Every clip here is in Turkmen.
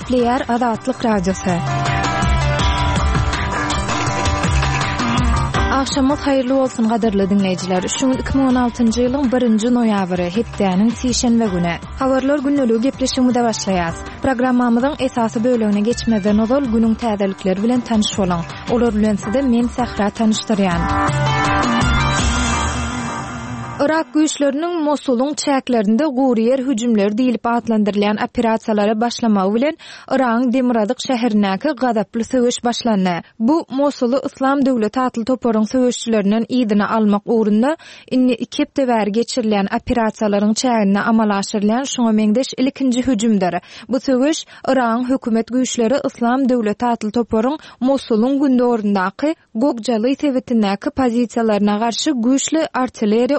Nükleer Azatlyk Radiosu. Akşamyz hayrly bolsun gaderli dinleýijiler. Şu 2016-njy ýylyň 1-nji noýabry hepdeniň sişenbe güni. Habarlar günneligi gepleşiginde başlaýas. Programmamyzyň esasy bölegine geçmeden ozal günüň täzelikleri bilen tanyş bolan. Olar bilen sizi men Sahra tanışdyrýan. Irak güýçleriniň Mosulyň çäklerinde guriýer hüjümler diýilip adlandyrylýan operasiýalary başlamagy bilen Iragyň Demiradyk şäherindäki gadaply söwüş başlandy. Bu Mosuly Islam döwleti atly toparyň söwüşçilerinden ýygyny almak ugrunda inni 2 hepde bäri geçirilýän operasiýalaryň çägine amal aşyrylýan şoňa meňdeş ilkinji hüjümdir. Bu söwüş Iragyň hökümet güýçleri Islam döwleti atly toparyň Mosulyň gündöründaky Gogjaly tebetindäki pozisiýalaryna garşy güýçli artilleriýa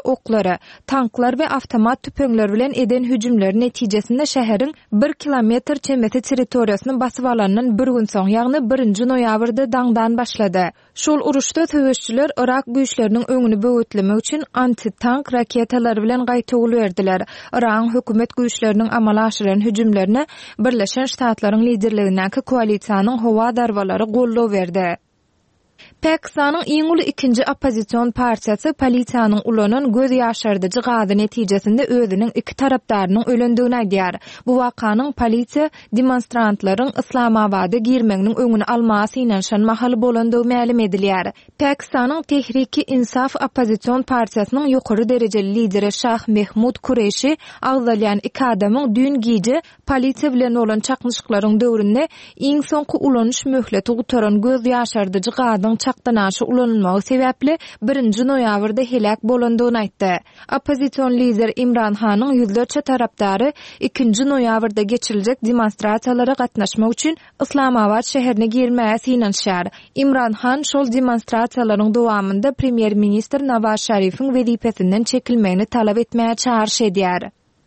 tanklar ve avtomat tüpeňler bilen eden hüjümler netijesinde şäheriň 1 kilometr çemeti territoriýasyny basyp alandan bir gün soň, ýagny 1-nji noýabrda daňdan başlady. Şol uruşda söwüşçiler Irak güýçleriniň öňüni böwetlemek üçin anti-tank raketalary bilen gaýtygul berdiler. Iragyň hökümet güýçleriniň amala aşyran hüjümlerine Birleşen Ştatlaryň liderligindäki koalisiýanyň howa darbalary gollaw berdi. Pakistanyň iň uly ikinji opozisiýon partiýasy polisiýanyň ulanan göz ýaşardyjy gady netijesinde özüniň iki tarapdarynyň ölendigini aýdýar. Bu wakanyň polisiýa demonstrantlaryň Islamabada girmeginiň öňüni almasy ýa-da mahaly bolandygy ma'lum edilýär. Pakistanyň Tehriki Insaf opozisiýon partiýasynyň ýokary derejeli lideri Şah Mehmud Kureşi agzalýan iki adamyň dün gije polisiýa bilen bolan çaknyşyklaryň döwründe iň soňky ulanyş möhleti gutaran göz ýaşardyjy gadyň çaqdanaşy ulanylmagy sebäpli 1-nji noýabrda helak bolandygyny aýtdy. Opozisiýon lider Imran Hanyň ýüzlerçe tarapdary 2-nji noýabrda geçiriljek demonstrasiýalara gatnaşmak üçin Islamabad şäherine girmäge synanşýar. Imran Han şol demonstrasiýalaryň dowamında premier ministr Nawaz Şerifiň wezipesinden çekilmegini talap etmäge çağrış edýär.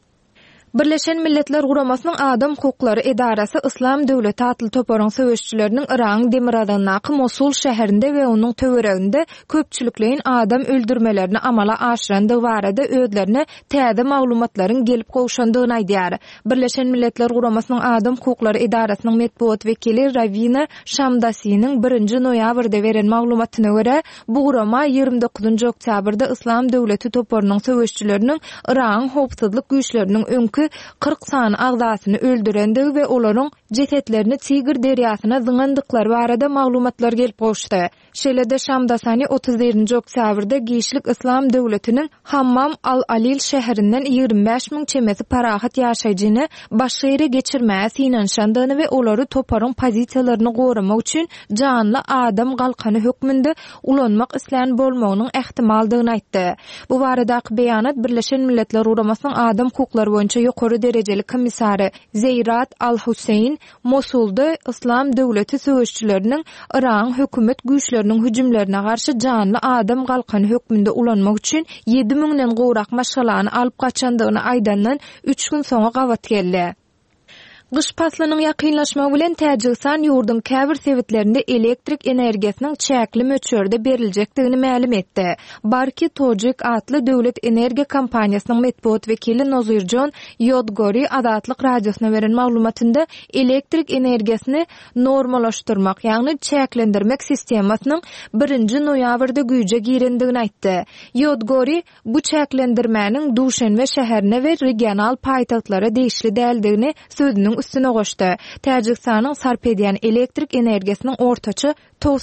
Birleşen Milletler Guramasynyň Adam Hukuklary Edarasy Islam döwleti atly toparyň söwüşçileriniň Iragyň Demiradyňdaky Mosul şäherinde we onuň töwereginde köpçülikleýin adam öldürmelerini amala aşyrandygy barada özlerine täze maglumatlaryň gelip gowşandygyny aýdýar. Birleşen Milletler Guramasynyň Adam Hukuklary Edarasynyň medpuat wekili Ravina Shamdasiýanyň 1-nji noýabrda beren maglumatyna görä, bu gurama 29-njy oktýabrda Islam döwleti toparynyň söwüşçileriniň Iragyň howpsuzlyk güýçleriniň öňkü 40 sany agdasyny öldürendigi we olaryň jetetlerini Tigr derýasyna zyňandyklar barada maglumatlar gelip gowşdy. Şeýle-de Şamdasany 31-nji oktýabrda Giýişlik Islam döwletiniň Hammam al-Alil şäherinden 25 000 çemeti parahat ýaşaýjyny başyra geçirmäge synanşandygyny we olary toparyň pozisiýalaryny goramak üçin canly adam galkany hökmünde ulanmak isläni bolmagynyň ähtimaldygyny aýtdy. Bu baradaky beýanat Birleşen Milletler Guramasynyň adam hukuklary boýunça ýokary derejeli komissary Zeyrat Al-Huseyn Mosulda Islam döwleti söwüşçileriniň Iragyň hökümet güýçleriniň hüjümlerine garşy canly adam galkany hökmünde ulanmak üçin 7 000-den gowrak maşgalany alyp gaçandygyny aýdandan 3 gün soňra gawat geldi. Gyş paslynyň ýakynlaşmagy bilen Täjikistan ýurdun käbir sebitlerinde elektrik energiýasynyň çäkli möçörde berilejekdigini ma'lum etdi. Barki Tojik atly döwlet energiýa kompaniýasynyň medpuat wekili Nozirjon Yodgori Azatlyk radiosyna beren maglumatynda elektrik energiýasyny normallaşdyrmak, ýagny çäklendirmek sistemasynyň 1-nji noýabrda güýje girendigini aýtdy. Yodgori bu çäklendirmäniň Duşanbe şäherine we regional paýtagtlara degişli däldigini sözüniň üstüne goşdy. Täjikistanyň sarp edýän elektrik energiýasynyň ortaça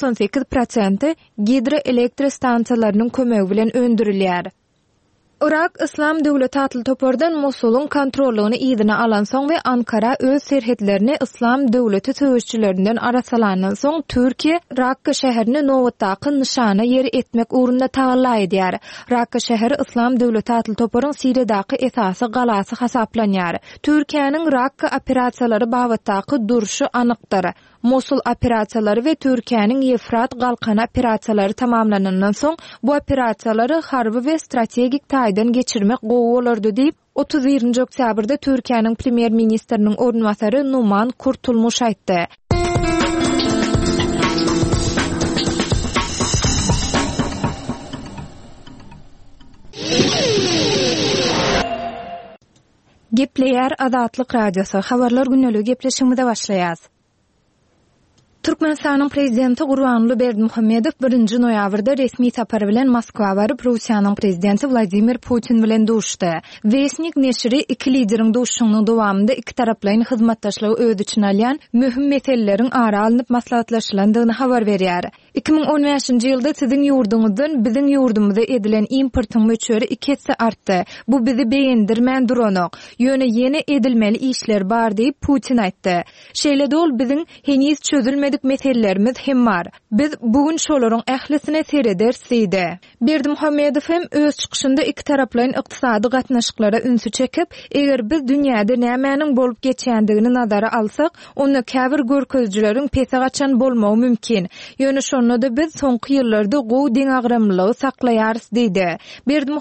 98% gidroelektrik stansiýalarynyň kömegi bilen öndürilýär. Irak Islam döwleti atly topardan Mosulyň kontrollygyny ýygyna alan soň we Ankara öz serhetlerini Islam döwleti söwüşçilerinden arasalandan soň Türkiýe Rakka şäherini nowatdaky nişana ýeri etmek ugrunda tagalla edýär. Rakka şäheri Islam döwleti atly toparyň Siriýadaky esasy galasy hasaplanýar. Türkiýanyň Rakka operasiýalary babatdaky duruşy anykdyr. Mosul operasiýalary we Türkiýanyň Efrat galkany operasiýalary tamamlanandan soň bu operasiýalary harby we strategik taýdan geçirmek gowy bolardy diýip 31-nji oktýabrda Türkiýanyň premier ministriniň ornwasary Numan Kurtulmuş aýtdy. Gepleýär Azatlyk radiosu habarlar günnäli gepleşigimizde başlaýar. Türkmenistanyň prezidenti Gurbanguly Berdimuhammedow 1 noýabrda resmi sapar bilen Moskwa baryp Russiýanyň prezidenti Vladimir Putin bilen duşdy. Wesnik neşri iki lideriň duşugynyň dowamında iki taraplaryň hyzmatdaşlygy öz içine alýan möhüm meseleleriň ara alınıp maslahatlaşylandygyny habar berýär. 2015-nji ýylda siziň ýurduňyzdan biziň ýurdumyza edilen importyň möçberi 2 hesse artdy. Bu bizi beýendirmän duranok. Ýöne ýene edilmeli işler bar diýip Putin aýtdy. Şeýle dol biziň heniz çözülmedik meselelerimiz hem bar. Biz bugün şolaryň ählisine seredersidi. Berdimuhammedow hem öz çykyşynda iki taraplaryň ykdysady gatnaşyklara ünsü çekip, eger biz dünýäde nämäniň bolup geçýändigini nazara alsak, onda käbir görkezjileriň pese gaçan bolmagy mümkin. Ýöne şonda da biz soňky ýyllarda gowy deň agramlygy saklaýarys diýdi. Berdimuhammedow